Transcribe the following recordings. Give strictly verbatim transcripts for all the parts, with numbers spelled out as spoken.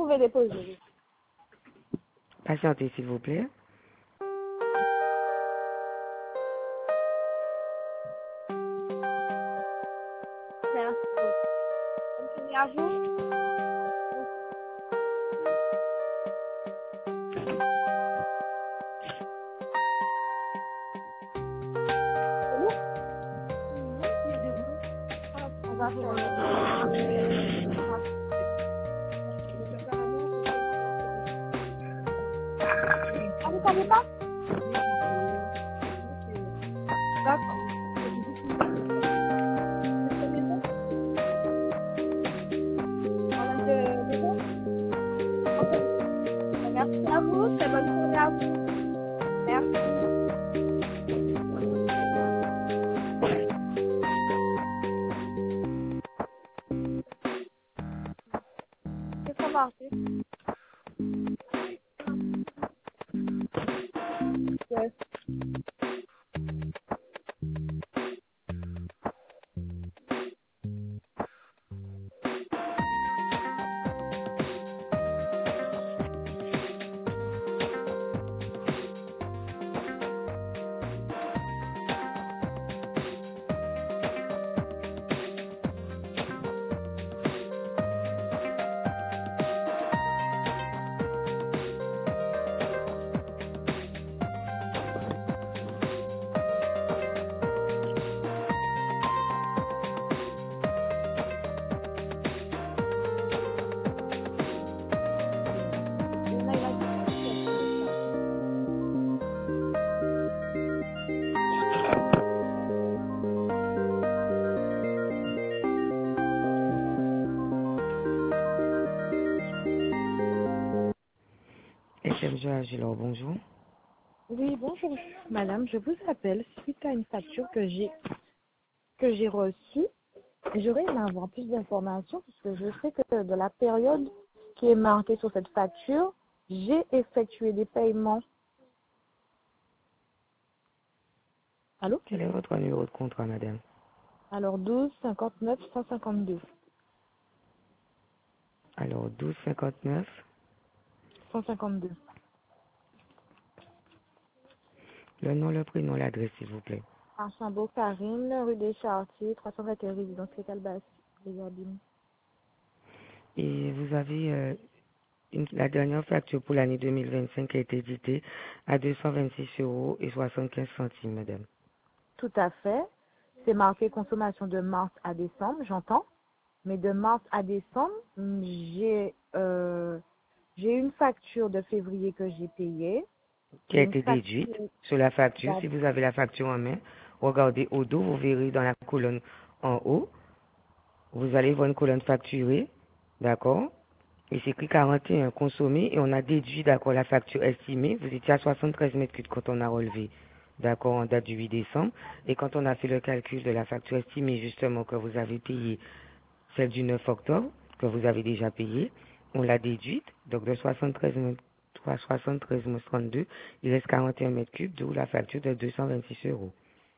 pouvez déposer. Patientez, s'il vous plaît. Merci. Bonne journée à vous. On va faire le... Ah, vous savez pas? D'accord. Madame de Maison? Ok. Merci à vous. Très bonne journée à vous. Merci. Qu'est-ce qu'on va faire? Yes. S M G Agilor, bonjour. Oui, bonjour, madame. Je vous appelle suite à une facture que j'ai que j'ai reçue. J'aurais aimé avoir plus d'informations puisque je sais que de la période qui est marquée sur cette facture, j'ai effectué des paiements. Allô? Quel est votre numéro de contrat, madame? Alors douze cinquante-neuf cent cinquante-deux. Alors, douze cinquante-neuf. cent cinquante-deux. Le nom, le prénom, l'adresse, s'il vous plaît. Archambault, Karine, rue des Chartiers, trois cent vingt et un résidence Calbas, les Abîmes. Et vous avez euh, une- la dernière facture pour l'année deux mille vingt-cinq qui a été éditée à deux cent vingt-six euros et soixante-quinze centimes, madame. Tout à fait. C'est marqué consommation de mars à décembre, j'entends. Mais de mars à décembre, j'ai euh, j'ai une facture de février que j'ai payée. Qui a J'ai une été facture déduite sur la facture. Si d'avril. vous avez la facture en main, regardez au dos, vous verrez dans la colonne en haut, vous allez voir une colonne facturée, d'accord? Et c'est écrit quarante et un consommé et on a déduit, d'accord, la facture estimée. Vous étiez à soixante-treize mètres cubes quand on a relevé, d'accord, en date du huit décembre. Et quand on a fait le calcul de la facture estimée, justement, que vous avez payé, celle du neuf octobre, que vous avez déjà payée, on l'a déduite. Donc de soixante-treize mètres, soixante-treize moins trente-deux, il reste quarante et un mètres cubes, d'où la facture de deux cent vingt-six euros.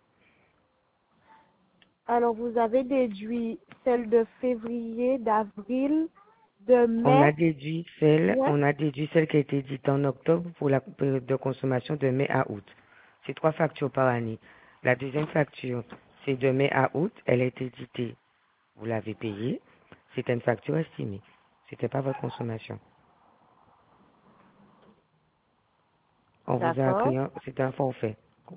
Alors, vous avez déduit celle de février, d'avril, de On a mai. déduit celle, Ouais. on a déduit celle qui a été dite en octobre pour la période de consommation de mai à août. C'est trois factures par année. La deuxième facture, c'est de mai à août, elle a été éditée. Vous l'avez payée. C'était une facture estimée. C'était pas votre consommation. On vous a D'accord. appris, un- c'était un forfait.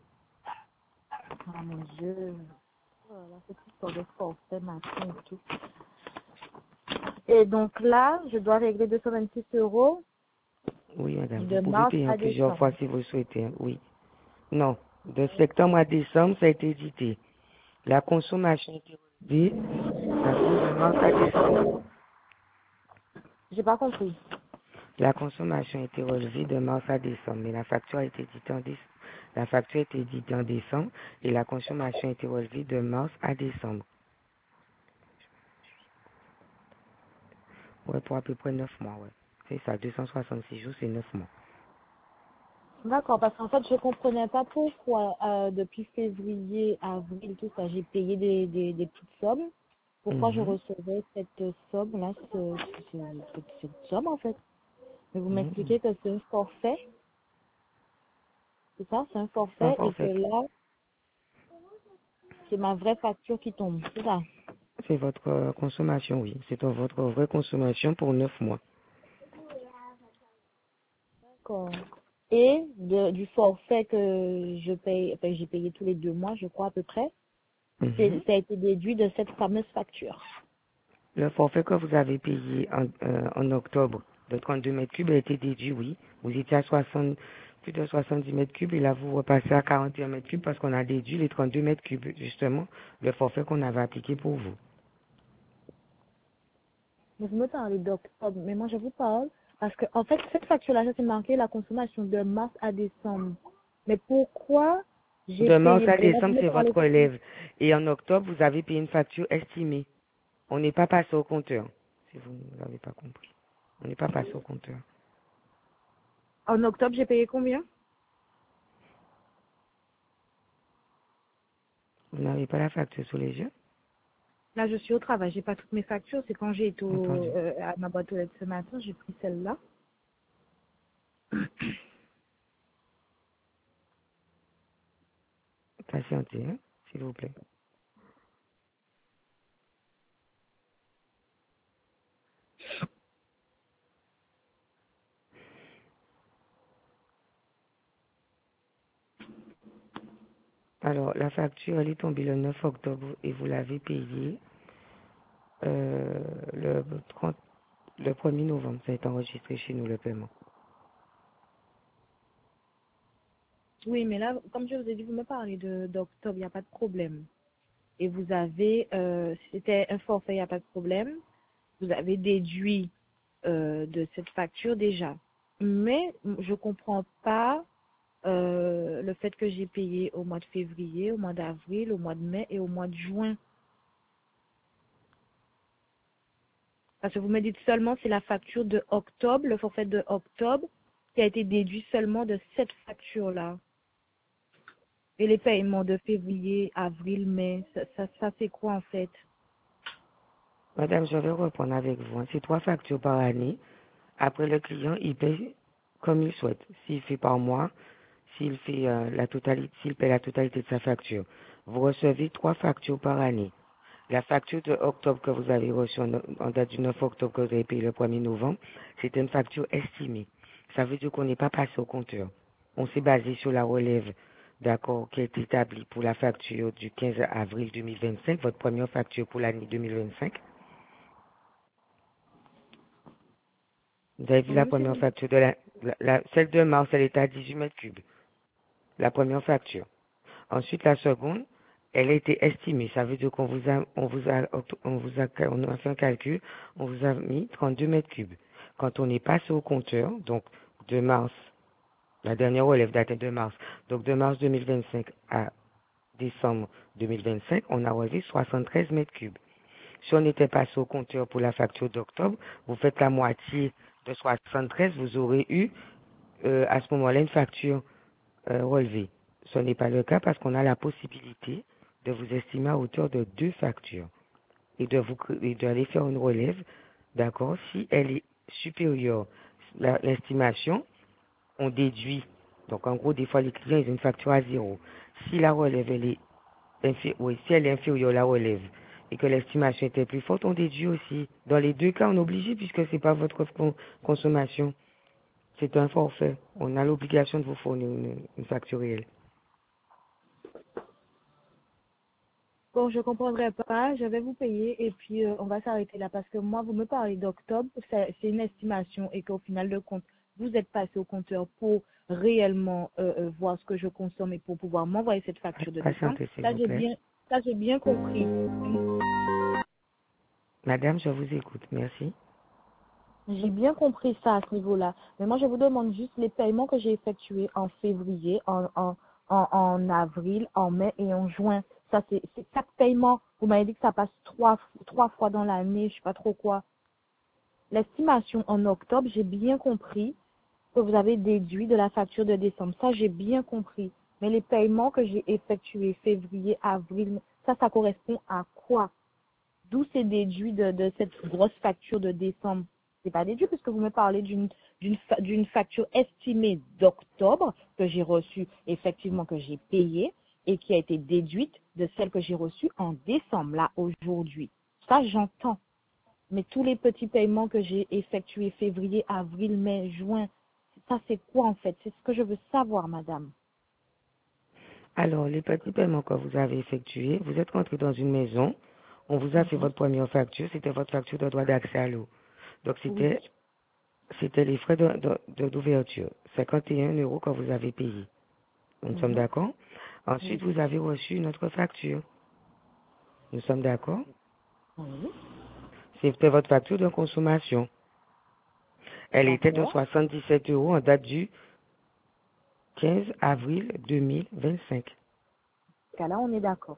Oh mon Dieu. Oh là là, cette histoire de forfait, machin et tout. Et donc là, je dois régler deux cent vingt-six euros Oui, madame. Vous de pouvez mars payer en à plusieurs décembre. fois si vous le souhaitez. hein. Oui. Non. De septembre à décembre, ça a été édité. La consommation a été relevée d'accord, de mars à décembre. J'ai pas compris. La consommation a été relevée de mars à décembre, mais la facture a été éditée en décembre. La facture a été éditée en décembre et la consommation a été relevée de mars à décembre. Ouais, pour à peu près neuf mois, ouais. C'est ça, deux cent soixante-six jours, c'est neuf mois. D'accord, parce qu'en fait, je comprenais pas pourquoi euh, depuis février, avril, tout ça, j'ai payé des, des, des petites sommes. pourquoi je Mhm. recevais cette somme-là, ce- ce- cette, cette somme en fait. Mais vous Mhm. m'expliquez que c'est un forfait, c'est ça, c'est un C'est un forfait et que forfait. là, c'est ma vraie facture qui tombe, c'est ça. C'est votre euh, consommation, oui. C'est votre vraie consommation pour neuf mois. D'accord. Et de, du forfait que je paye, enfin j'ai payé tous les deux mois, je crois à peu près, c'est- Mhm. ça a été déduit de cette fameuse facture. Le forfait que vous avez payé en, euh, en octobre de trente-deux mètres cubes a été déduit, oui. Vous étiez à soixante, plus de soixante-dix mètres cubes et là vous repassez à quarante et un mètres cubes parce qu'on a déduit les trente-deux mètres cubes, justement, le forfait qu'on avait appliqué pour vous. Mais vous me parlez d'octobre, mais moi je vous parle parce que en fait cette facture-là, ça c'est marqué la consommation de mars à décembre. Mais pourquoi j'ai De mars payé, à et là vous décembre, me c'est parlez, votre relève. Et en octobre, vous avez payé une facture estimée. On n'est pas passé au compteur, si vous ne l'avez pas compris. On n'est pas passé au compteur. en octobre j'ai payé combien? Vous n'avez pas la facture sous les yeux? Là je suis au travail, j'ai pas toutes mes factures, c'est quand j'ai été au- Entendu. euh, à ma boîte aux lettres ce matin, j'ai pris celle-là. Patientez, hein, s'il vous plaît. Alors, la facture, elle est tombée le neuf octobre et vous l'avez payée euh, le, trente le premier novembre. Ça a été enregistré chez nous, le paiement. Oui, mais là, comme je vous ai dit, vous me parlez de d'octobre, il n'y a pas de problème. Et vous avez, euh, c'était un forfait, il n'y a pas de problème. Vous avez déduit euh, de cette facture déjà. Mais je comprends pas euh, le fait que j'ai payé au mois de février, au mois d'avril, au mois de mai et au mois de juin. Parce que vous me dites seulement c'est la facture de octobre, le forfait de octobre, qui a été déduit seulement de cette facture-là. Et les paiements de février, avril, mai, ça, ça, ça c'est quoi en fait? Madame, je vais reprendre avec vous. hein. C'est trois factures par année. Après, le client, il paye comme il souhaite. S'il fait par mois, s'il fait euh, la totalité, s'il paie la totalité de sa facture. Vous recevez trois factures par année. La facture de octobre que vous avez reçue en, en date du neuf octobre que vous avez payé le premier novembre, c'était une facture estimée. Ça veut dire qu'on n'est pas passé au compteur. On s'est basé sur la relève, d'accord, qui est établie pour la facture du quinze avril deux mille vingt-cinq, votre première facture pour l'année deux mille vingt-cinq. Vous avez vu la Oui, c'est première facture de la, la, la- celle de mars, elle est à dix-huit mètres cubes. La première facture. Ensuite, la seconde, elle a été estimée. Ça veut dire qu'on vous a, on vous a, on vous a, on a fait un calcul, on vous a mis trente-deux mètres cubes. Quand on est passé au compteur, donc de mars, la dernière relève datait de mars, donc de mars deux mille vingt-cinq à décembre deux mille vingt-cinq, on a relevé soixante-treize mètres cubes. Si on était passé au compteur pour la facture d'octobre, vous faites la moitié de soixante-treize, vous aurez eu euh, à ce moment-là une facture euh, relevée. Ce n'est pas le cas parce qu'on a la possibilité de vous estimer à hauteur de deux factures et de vous et d'aller faire une relève, d'accord, si elle est supérieure. La- L'estimation, on déduit. Donc en gros, des fois les clients ils ont une facture à zéro. Si la relève elle est infi- oui, si elle est inférieure à la relève et que l'estimation était plus forte, on déduit aussi. Dans les deux cas, on est obligé puisque c'est pas votre con- consommation. C'est un forfait. On a l'obligation de vous fournir une, une facture réelle. bon, je comprendrai pas, je vais vous payer et puis euh, on va s'arrêter là parce que moi, vous me parlez d'octobre, c'est c'est une estimation et qu'au final de compte, vous êtes passé au compteur pour réellement euh, euh, voir ce que je consomme et pour pouvoir m'envoyer cette facture de décembre. Patientez, s'il Ça, vous j'ai plaît. bien, ça, j'ai bien compris. Madame, je vous écoute. Merci. J'ai bien compris ça à ce niveau-là. Mais moi, je vous demande juste les paiements que j'ai effectués en février, en, en, en, en avril, en mai et en juin. Ça, c'est c'est quatre paiements. Vous m'avez dit que ça passe trois, trois fois dans l'année, je sais pas trop quoi. L'estimation en octobre, j'ai bien compris que vous avez déduit de la facture de décembre. Ça, j'ai bien compris. Mais les paiements que j'ai effectués février, avril, ça, ça correspond à quoi? d'où c'est déduit de, de cette grosse facture de décembre? C'est pas déduit puisque vous me parlez d'une d'une fa- d'une facture estimée d'octobre que j'ai reçue, effectivement que j'ai payée et qui a été déduite de celle que j'ai reçue en décembre, là, aujourd'hui. Ça, j'entends. Mais tous les petits paiements que j'ai effectués février, avril, mai, juin, ça c'est quoi en fait? C'est ce que je veux savoir, madame. Alors, les petits paiements que vous avez effectués, vous êtes rentré dans une maison, on vous a fait Mhm. votre première facture, c'était votre facture de droit d'accès à l'eau. Donc, Oui. c'était c'était les frais de- de- de- d'ouverture, cinquante et un euros que vous avez payés. Nous sommes Mhm. d'accord? Oui. Ensuite, vous avez reçu notre facture. Nous sommes d'accord? Oui. C'était votre facture de consommation. Elle était de D'accord. soixante-dix-sept euros en date du quinze avril deux mille vingt-cinq. Dans ce cas-là, on est d'accord.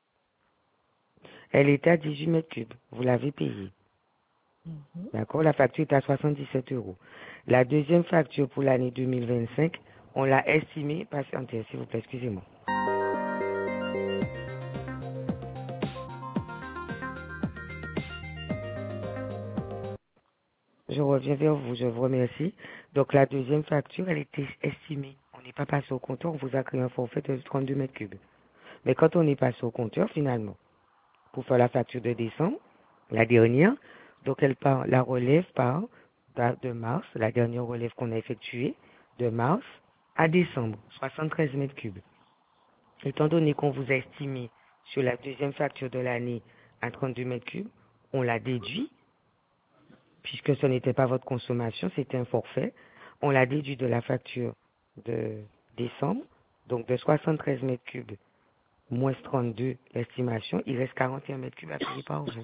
Elle était à dix-huit mètres cubes. Vous l'avez payée. Mhm. D'accord? La facture est à soixante-dix-sept euros. La deuxième facture pour l'année deux mille vingt-cinq, on l'a estimée, patientez, s'il vous plaît, excusez-moi. Je reviens vers vous, je vous remercie. Donc la deuxième facture, elle était estimée. On n'est pas passé au compteur, on vous a créé un forfait de trente-deux mètres cubes. Mais quand on est passé au compteur, finalement, pour faire la facture de décembre, la dernière, donc elle part, la relève part da- de mars, la dernière relève qu'on a effectuée, de mars à décembre, soixante-treize mètres cubes. Étant donné qu'on vous a estimé sur la deuxième facture de l'année à trente-deux mètres cubes, on l'a déduit, puisque ce n'était pas votre consommation, c'était un forfait, on l'a déduit de la facture de décembre, donc de soixante-treize mètres cubes moins trente-deux, l'estimation, il reste quarante et un mètres cubes à payer par vous.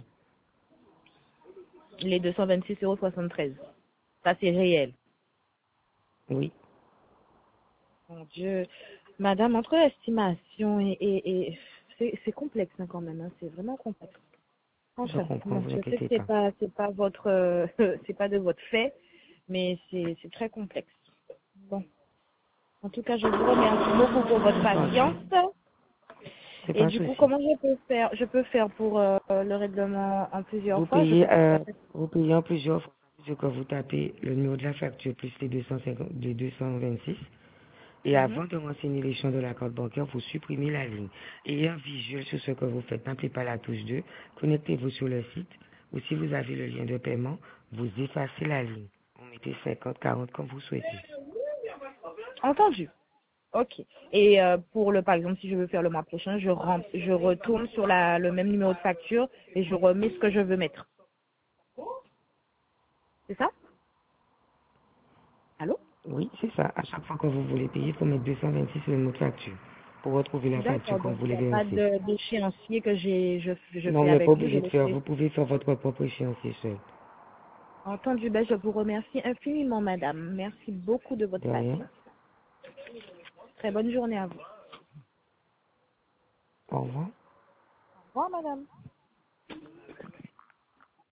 Les deux cent vingt-six euros soixante-treize. Ça, c'est réel. Oui, Mon Dieu. Madame, entre l'estimation et, et, et c'est c'est complexe hein, quand même. Hein. C'est vraiment complexe. je Enfin, comprends, bon, vous je sais que inquiétez c'est pas. pas, c'est pas votre, euh, c'est pas de votre fait, mais c'est, c'est très complexe. Bon. En tout cas, je vous remercie beaucoup pour votre Entendu. patience. C'est Et pas un du coup, souci. comment je peux faire? Je peux faire pour euh, le règlement en plusieurs Vous fois. Je peux payez, faire euh, ça. vous payez en plusieurs fois, ce que vous tapez le numéro de la facture plus les deux cent cinquante, les deux cent vingt-six. Et Mhm. avant de renseigner les champs de la carte bancaire, vous supprimez la ligne. Ayez un visuel sur ce que vous faites. N'appelez pas la touche deux. Connectez-vous sur le site. Ou si vous avez le lien de paiement, vous effacez la ligne. Vous mettez cinquante, quarante comme vous souhaitez. Entendu. Ok. Et euh, pour le, par exemple, si je veux faire le mois prochain, je rentre, je retourne sur la, le même numéro de facture et je remets ce que je veux mettre. C'est ça? Allô? Oui, c'est ça. À chaque fois que vous voulez payer, il faut mettre deux cent vingt-six sur le mot de facture pour retrouver la facture D'accord. quand Donc vous il n'y voulez a pas vérifier. de- d'échéancier que j'ai, je, je Non, fais vous n'êtes pas avec vous. Je obligé de le faire. fais. Vous pouvez faire votre propre échéancier seul. Entendu. Ben, je vous remercie infiniment, madame. Merci beaucoup de votre De rien. patience. Très bonne journée à vous. Au revoir. Au revoir, madame.